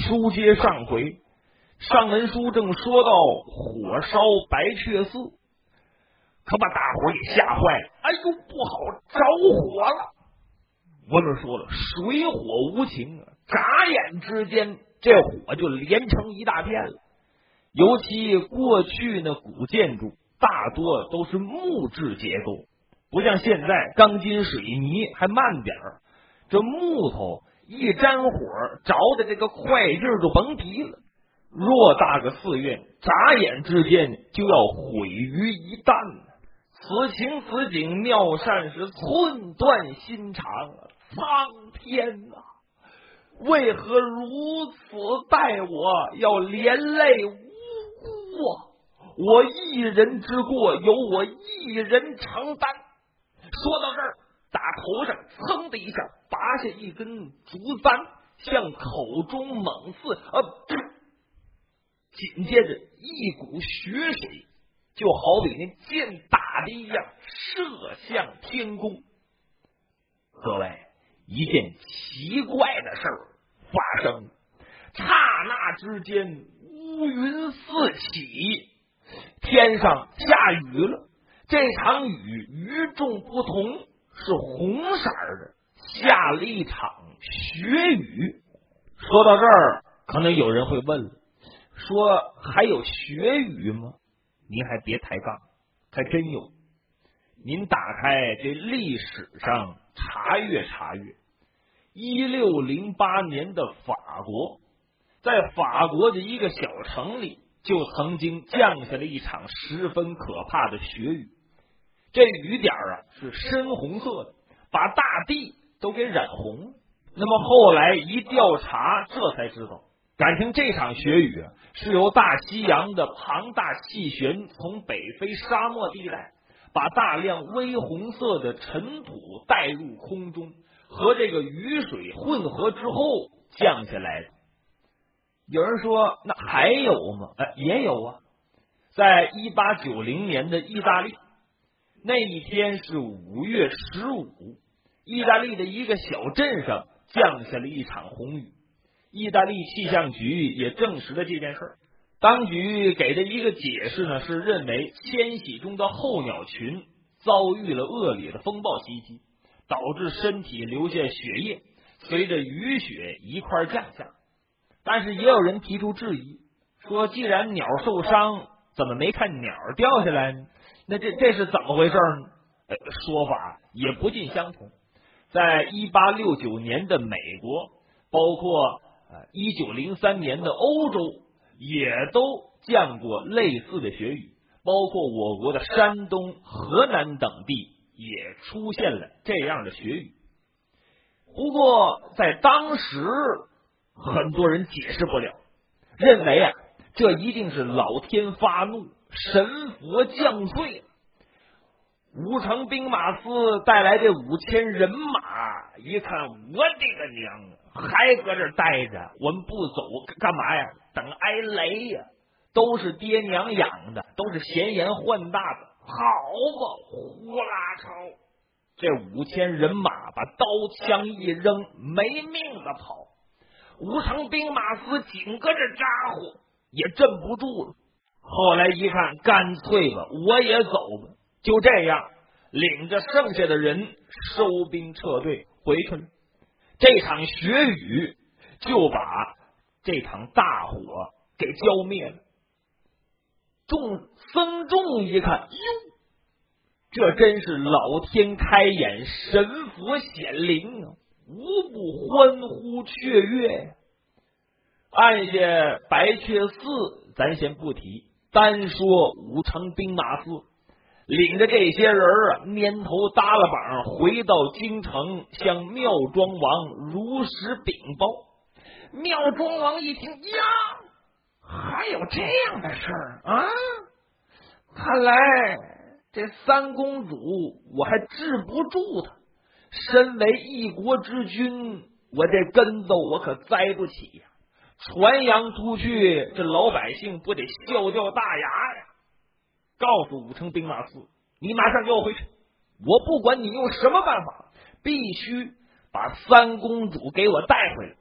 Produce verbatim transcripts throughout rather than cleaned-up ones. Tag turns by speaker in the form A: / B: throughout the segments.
A: 书接上回，上文书正说到火烧白雀寺，可把大伙也吓坏了。哎呦，不好，着火了！我们说了，水火无情啊，眨眼之间，这火就连成一大片了。尤其过去那古建筑大多都是木质结构，不像现在钢筋水泥还慢点儿，这木头一沾火，着的这个快劲儿就甭提了。偌大个寺院，眨眼之间就要毁于一旦。此情此景，妙善是寸断心肠啊！苍天啊，为何如此待我？要连累无辜啊！我一人之过，由我一人承担。说到这儿，打头上噌的一下拔下一根竹簪，向口中猛刺，呃，紧接着一股血水就好比那箭打的一样射向天空。各位，一件奇怪的事儿发生，刹那之间乌云四起，天上下雨了。这场雨与众不同，是红色的，下了一场血雨。说到这儿，可能有人会问了，说还有血雨吗？您还别抬杠，还真有。您打开这历史上查阅查阅，一六零八年的法国，在法国的一个小城里，就曾经降下了一场十分可怕的血雨。这雨点啊是深红色的，把大地都给染红了。那么后来一调查，这才知道，感情这场血雨啊是由大西洋的庞大气旋从北非沙漠地带，把大量微红色的尘土带入空中，和这个雨水混合之后降下来的。有人说那还有吗？哎，也有啊。在一八九零年的意大利，那一天是五月十五，意大利的一个小镇上降下了一场红雨。意大利气象局也证实了这件事儿。当局给的一个解释呢，是认为迁徙中的候鸟群遭遇了恶劣的风暴袭击，导致身体留下血液，随着雨雪一块降下。但是也有人提出质疑，说既然鸟受伤，怎么没看鸟掉下来呢？那这这是怎么回事呢？呃，说法也不尽相同。在一八六九年的美国，包括呃一九零三年的欧洲，也都降过类似的雪雨，包括我国的山东、河南等地也出现了这样的雪雨。不过在当时，很多人解释不了，认为啊，这一定是老天发怒，神佛降罪。吴城兵马司带来这五千人马，一看，我的个娘啊，还搁这待着，我们不走干嘛呀？等挨雷呀！都是爹娘养的，都是闲言混大的，好吧，呼啦超！这五千人马把刀枪一扔，没命的跑。吴城兵马司紧搁这咋呼，也镇不住了。后来一看，干脆吧，我也走吧。就这样，领着剩下的人收兵撤退回去了。这场血雨就把这场大火给浇灭了。众僧众一看，哟，这真是老天开眼，神佛显灵啊！无不欢呼雀跃。按下白雀寺咱先不提，单说武城兵马司领着这些人啊，蔫头耷拉膀回到京城，向妙庄王如实禀报。妙庄王一听，呀，还有这样的事儿啊！看来这三公主我还治不住他。身为一国之君，我这跟斗我可栽不起呀！传扬出去，这老百姓不得笑掉大牙呀！告诉武城兵马司，你马上给我回去，我不管你用什么办法，必须把三公主给我带回来。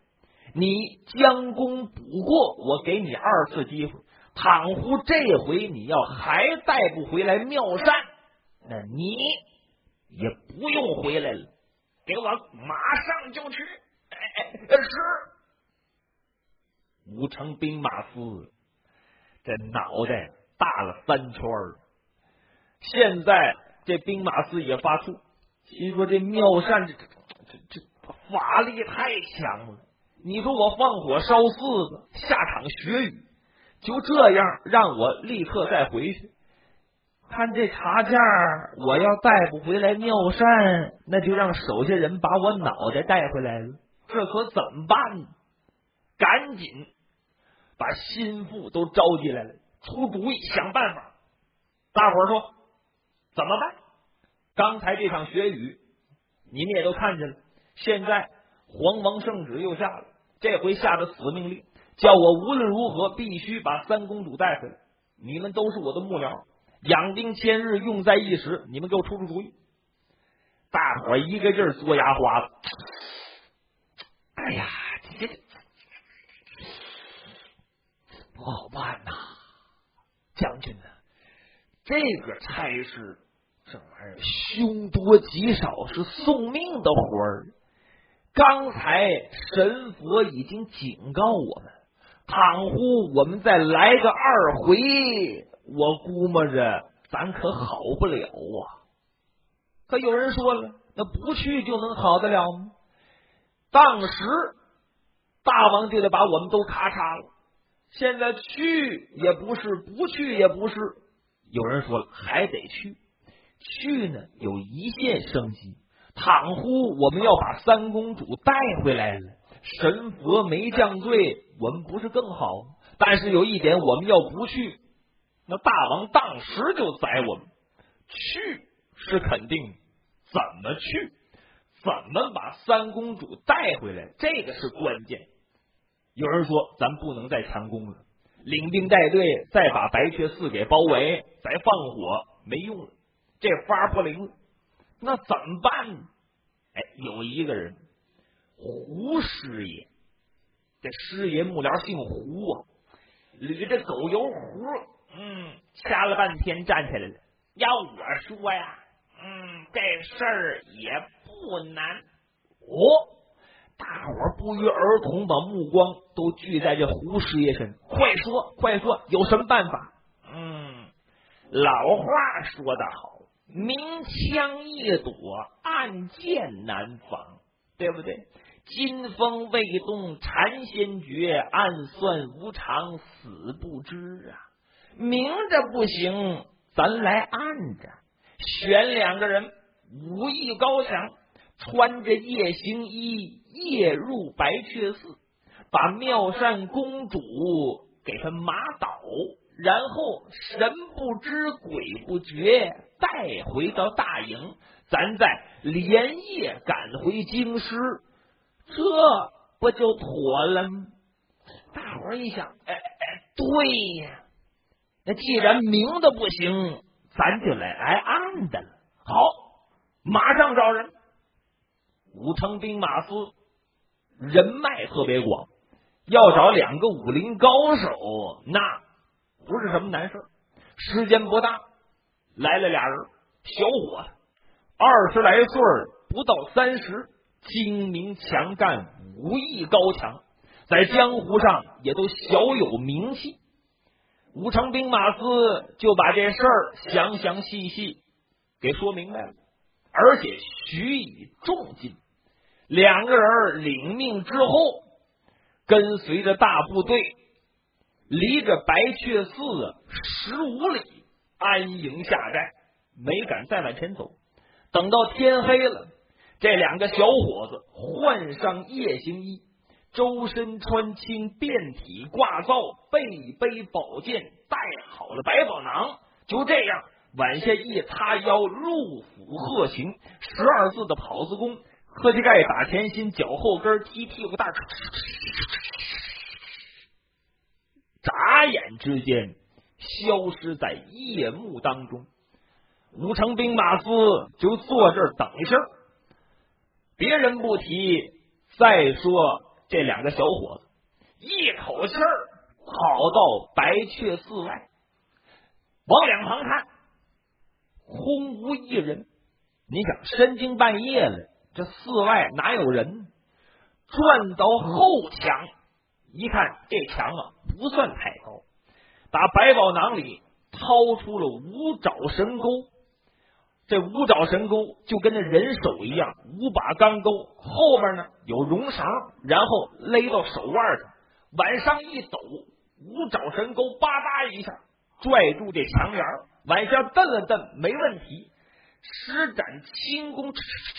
A: 你将功补过，我给你二次机会。倘乎这回你要还带不回来妙善，那你也不用回来了，给我马上就去。哎，是。武城兵马司这脑袋大了三圈儿，现在这兵马司也发怵，心说这妙善这这这法力太强了，你说我放火烧寺子，下场血雨，就这样让我立刻再回去。看这茶价，我要带不回来妙善，那就让手下人把我脑袋带回来了，这可怎么办呢？赶紧把心腹都召集来了，出主意想办法。大伙儿说怎么办？刚才这场血雨你们也都看见了，现在皇王圣旨又下了，这回下的死命令，叫我无论如何必须把三公主带回来。你们都是我的幕僚，养兵千日，用在一时，你们给我出出主意。大伙儿一个劲儿嘬牙花子。哎呀，这不好办呐，将军呢？这个差事这玩意儿凶多吉少，是送命的活儿。刚才神佛已经警告我们，倘乎我们再来个二回，我估摸着咱可好不了啊。可有人说了，那不去就能好得了吗？当时大王就得把我们都咔嚓了，现在去也不是，不去也不是。有人说了，还得去，去呢有一线生机。倘乎我们要把三公主带回来了，神佛没降罪，我们不是更好？但是有一点，我们要不去，那大王当时就宰我们。去是肯定，怎么去，怎么把三公主带回来，这个是关键。有人说咱不能再强攻了，领兵带队再把白雀寺给包围，再放火没用了，这法不灵了。那怎么办呢？哎，有一个人，胡师爷，这师爷幕僚姓胡啊，捋着狗油胡，嗯，掐了半天站起来了。要我说呀，嗯，这事儿也不难。哦，大伙儿不约而同把目光都聚在这胡师爷身上。快说，快说，有什么办法？嗯，老话说得好，明枪易躲，暗箭难防，对不对？金风未动禅先觉，暗算无常死不知啊。明着不行，咱来暗着，选两个人武艺高强，穿着夜行衣，夜入白雀寺，把妙善公主给他马倒，然后神不知鬼不觉带回到大营，咱再连夜赶回京师，这不就妥了吗？大伙儿一想，哎哎，对呀，那既然明的不行，咱就来挨暗的了。好，马上找人。武城兵马司人脉特别广，要找两个武林高手，那不是什么难事。时间不大，来了俩人，小伙子，二十来岁，不到三十，精明强干，武艺高强，在江湖上也都小有名气。武城兵马司就把这事儿详详细细给说明白了，而且许以重金。两个人领命之后，跟随着大部队，离着白雀寺十五里，安营下寨，没敢再往前走。等到天黑了，这两个小伙子换上夜行衣，周身穿青，遍体挂皂，背背宝剑，带好了百宝囊，就这样往下一擦腰，入府鹤行，十二字的跑字功，磕膝盖打前心，脚后跟踢屁股蛋，眨眼之间消失在夜幕当中。武城兵马司就坐这儿等一声，别人不提，再说这两个小伙子一口气儿跑到白雀寺外，往两旁看，空无一人。你想，深更半夜了，这寺外哪有人？转到后墙一看，这墙啊不算太高，打百宝囊里掏出了五爪神钩。这五爪神钩就跟那人手一样，五把钢钩，后面呢有绒绳，然后勒到手腕上，往上一抖，五爪神钩吧嗒一下拽住这墙沿，往下蹬了蹬，没问题。施展轻功，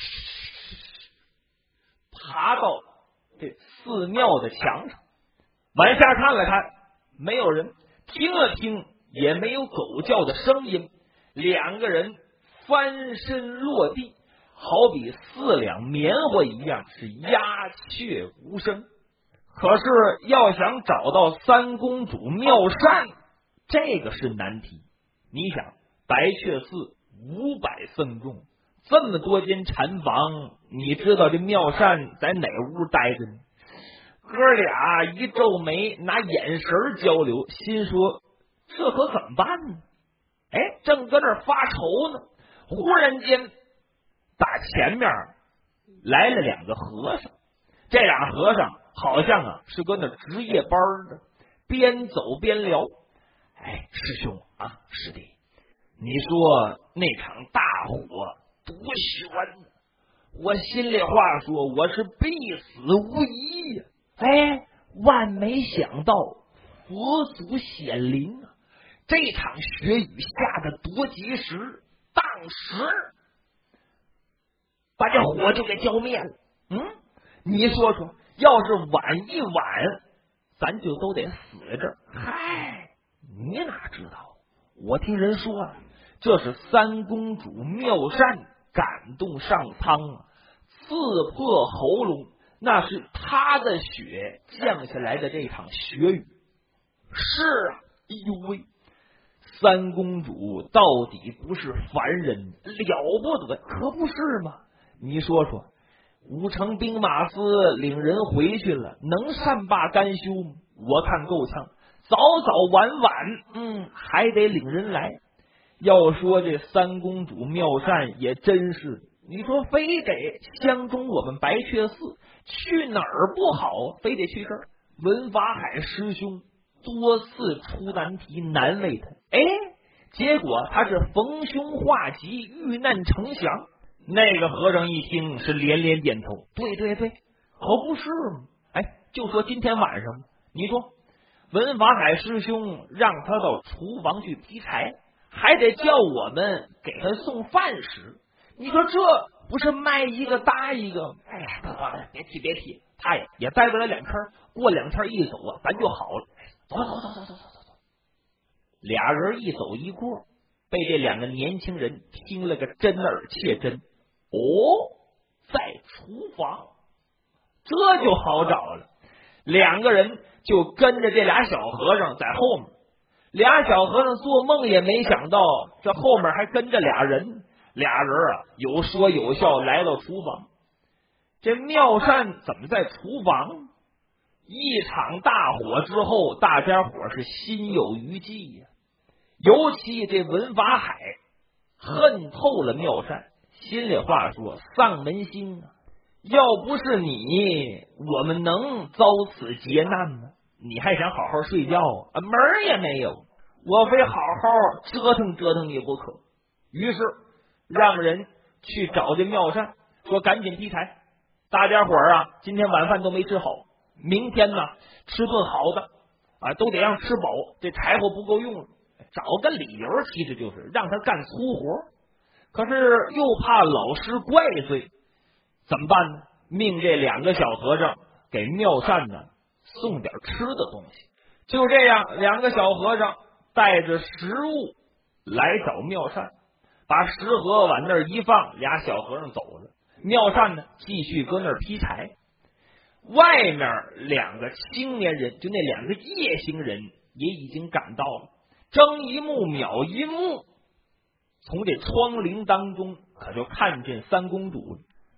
A: 爬到这寺庙的墙上，往下看了看，没有人，听了听也没有狗叫的声音，两个人翻身落地，好比四两棉花一样，是鸦雀无声。可是要想找到三公主妙善，这个是难题。你想，白雀寺五百僧众，这么多间禅房，你知道这妙善在哪屋待着呢？哥俩一皱眉，拿眼神交流，心说这可怎么办呢？哎，正搁那儿发愁呢，忽然间打前面来了两个和尚。这俩和尚好像啊是搁那值夜班的，边走边聊。哎，师兄啊，师弟，你说那场大火多悬，我心里话说，我是必死无疑呀、啊！哎，万没想到佛祖显灵啊！这场雪雨下的多及时，当时把这火就给浇灭了。嗯，你说说，要是晚一晚，咱就都得死在这儿。嗨，你哪知道？我听人说啊，这是三公主妙善感动上苍啊，刺破喉咙，那是她的血降下来的这场雪雨。是啊，哎呦喂，三公主到底不是凡人，了不得，可不是吗？你说说，五城兵马司领人回去了，能善罢甘休吗？我看够呛，早早晚晚，嗯，还得领人来。要说这三公主妙善也真是，你说非得相中我们白雀寺，去哪儿不好，非得去这儿。文法海师兄多次出难题难为他，哎，结果他是逢凶化吉，遇难成祥。那个和尚一听是连连点头，对对对，可不是吗？哎，就说今天晚上，你说文法海师兄让他到厨房去劈柴，还得叫我们给他送饭食，你说这不是卖一个搭一个？哎呀，别提别提，他也也待不了两天，过两天一走啊，咱就好了。走走走走走走走走，俩人一走一过，被这两个年轻人听了个真耳切真。哦，在厨房，这就好找了。两个人就跟着这俩小和尚在后面，俩小和尚做梦也没想到，这后面还跟着俩人。俩人啊，有说有笑来到厨房。这妙善怎么在厨房？一场大火之后，大家伙是心有余悸呀、啊。尤其这文法海恨透了妙善，心里话说，丧门星啊！要不是你，我们能遭此劫难吗？你还想好好睡觉啊？门儿也没有，我非好好折腾折腾你不可。于是让人去找这妙善，说赶紧劈柴，大家伙儿啊，今天晚饭都没吃好，明天呢吃顿好的啊，都得让吃饱，这柴火不够用了。找个理由，其实就是让他干粗活，可是又怕老师怪罪，怎么办呢？命这两个小和尚给妙善呢送点吃的东西。就这样，两个小和尚带着食物来找妙善，把食盒往那儿一放，俩小和尚走了。妙善呢继续搁那儿劈柴。外面两个青年人，就那两个夜行人也已经赶到了，睁一目秒一目，从这窗棂当中可就看见三公主了。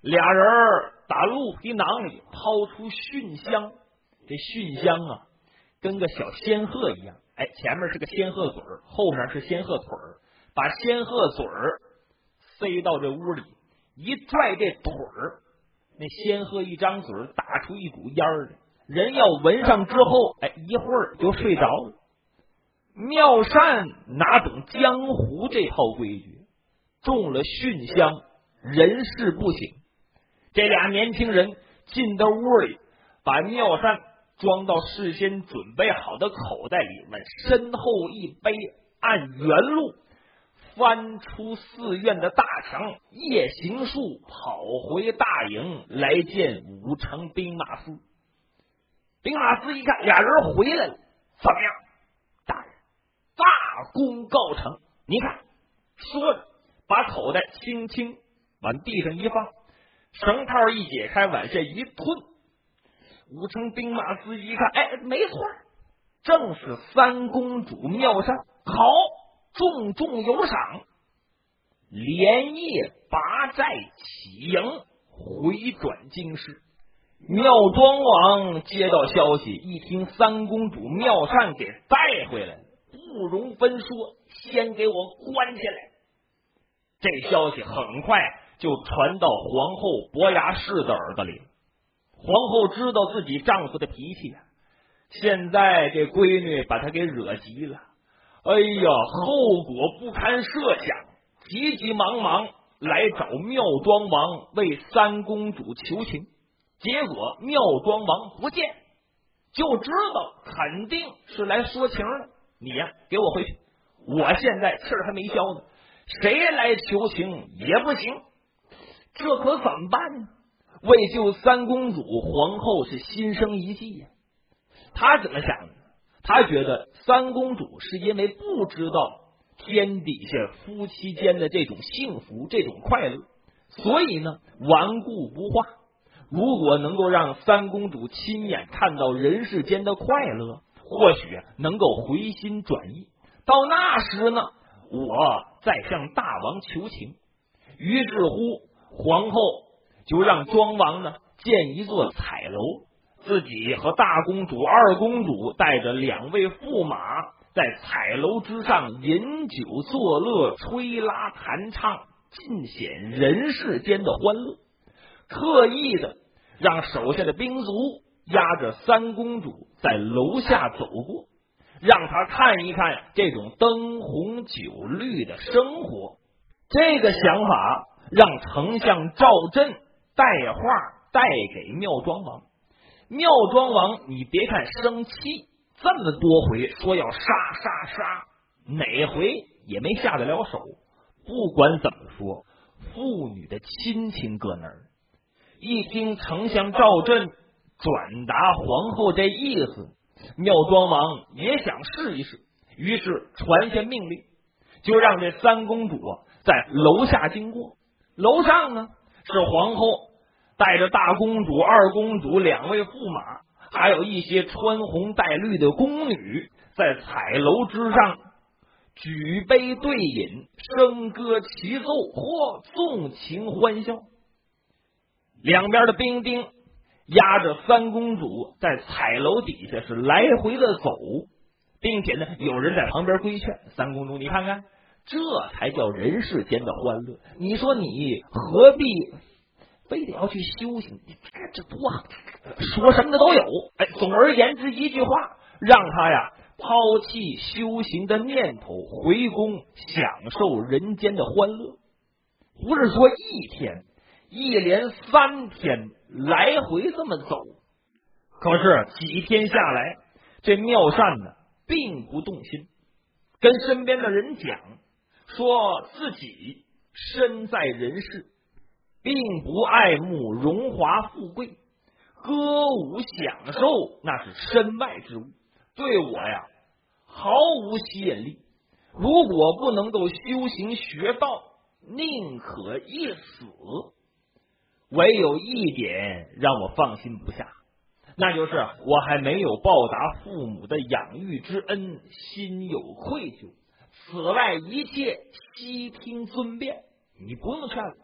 A: 俩人打鹿皮囊里掏出熏香，这熏香啊，跟个小仙鹤一样，哎，前面是个仙鹤嘴儿，后面是仙鹤腿儿，把仙鹤嘴儿塞到这屋里，一拽这腿儿，那仙鹤一张嘴打出一股烟儿来，人要闻上之后，哎，一会儿就睡着了。妙善哪懂江湖这套规矩，中了熏香，人事不省。这俩年轻人进到屋里，把妙善装到事先准备好的口袋里，往身后一背，按原路翻出寺院的大墙，夜行术跑回大营来见武城兵马司。兵马司一看俩人回来了，怎么样？大人，大功告成。你看，说着把口袋轻轻往地上一放，绳套一解开，往下一吞。武城兵马司一看，哎，没错，正是三公主妙善。好，重重有赏，连夜拔寨起营，回转京师。妙庄王接到消息，一听三公主妙善给带回来了，不容分说，先给我关起来。这消息很快就传到皇后伯牙氏的耳朵里。皇后知道自己丈夫的脾气啊，现在这闺女把她给惹急了，哎呀，后果不堪设想，急急忙忙来找妙庄王为三公主求情。结果妙庄王不见，就知道肯定是来说情了。你呀、啊，给我回去！我现在气儿还没消呢，谁来求情也不行。这可怎么办呢？为救三公主，皇后是心生一计呀。她怎么想的？她觉得三公主是因为不知道天底下夫妻间的这种幸福、这种快乐，所以呢顽固不化。如果能够让三公主亲眼看到人世间的快乐，或许能够回心转意。到那时呢，我再向大王求情。于是乎，皇后就让庄王呢建一座彩楼，自己和大公主、二公主带着两位驸马在彩楼之上饮酒作乐，吹拉弹唱，尽显人世间的欢乐。刻意的让手下的兵卒押着三公主在楼下走过，让他看一看这种灯红酒绿的生活。这个想法让丞相赵振带话带给妙庄王。妙庄王你别看生气，这么多回说要杀杀杀，哪回也没下得了手。不管怎么说，父女的亲情搁那儿。一听丞相赵振转达皇后这意思，妙庄王也想试一试，于是传下命令，就让这三公主在楼下经过。楼上呢是皇后带着大公主、二公主两位驸马，还有一些穿红戴绿的宫女，在彩楼之上举杯对饮，笙歌齐奏，或纵情欢笑。两边的兵丁押着三公主在彩楼底下是来回的走，并且呢有人在旁边规劝三公主，你看看，这才叫人世间的欢乐。你说你何必非得要去修行？这多好，说什么的都有。哎，总而言之一句话，让他呀抛弃修行的念头，回宫享受人间的欢乐。不是说一天，一连三天来回这么走。可是几天下来，这妙善呢并不动心，跟身边的人讲说自己身在人世，并不爱慕荣华富贵，歌舞享受那是身外之物，对我呀毫无吸引力。如果不能够修行学道，宁可一死。唯有一点让我放心不下，那就是我还没有报答父母的养育之恩，心有愧疚。此外一切悉听尊便，你不用劝了。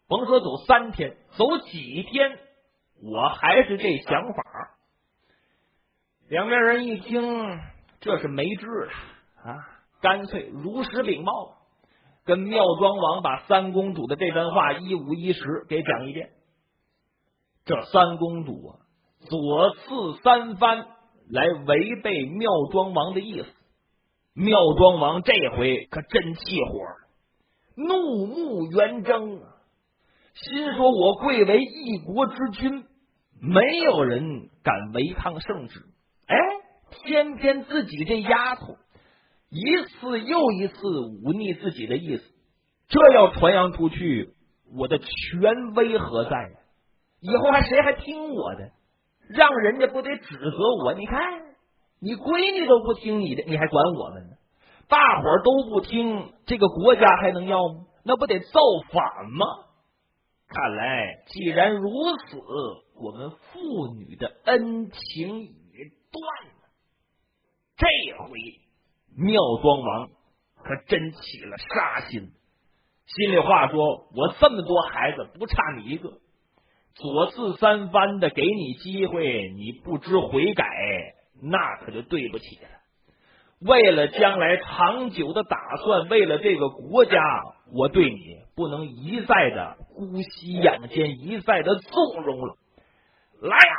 A: 甭说走三天，走几天，我还是这想法。两边人一听，这是没治了啊，干脆如实禀报，跟妙庄王把三公主的这段话一五一十给讲一遍。这三公主啊，左次三番来违背妙庄王的意思，妙庄王这回可真气火，怒目圆睁，心说我贵为一国之君，没有人敢违抗圣旨，哎，偏偏自己这丫头一次又一次忤逆自己的意思，这要传扬出去，我的权威何在呀？以后还谁还听我的？让人家不得指责我？你看你闺女都不听你的，你还管我们呢？大伙儿都不听，这个国家还能要吗？那不得造反吗？看来既然如此，我们父女的恩情已断了。这回妙庄王可真起了杀心，心里话说，我这么多孩子不差你一个，左次三番的给你机会，你不知悔改，那可就对不起了。为了将来长久的打算，为了这个国家，我对你不能一再的姑息养奸，一再的纵容了。来呀，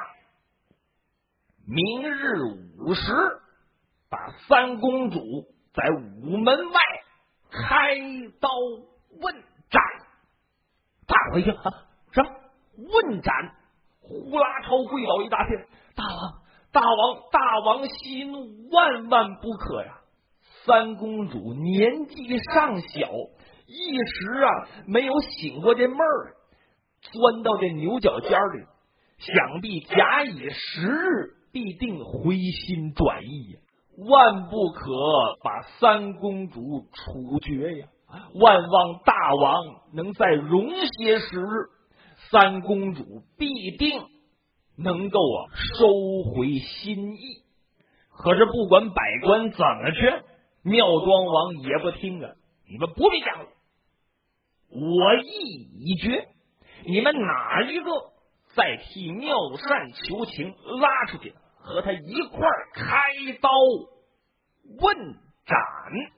A: 明日午时，把三公主在午门外开刀问斩。大伙一听啊，什么问斩？呼啦超跪倒一大片，大王大王大王息怒，万万不可呀！三公主年纪尚小，一时啊没有醒过这闷儿，钻到这牛角尖里，想必假以时日，必定回心转意呀！万不可把三公主处决呀！万望大王能再容些时日，三公主必定能够啊收回心意。可是不管百官怎么劝，妙庄王也不听啊！你们不必讲了，我意已决，你们哪一个再替妙善求情，拉出去和他一块儿开刀问斩。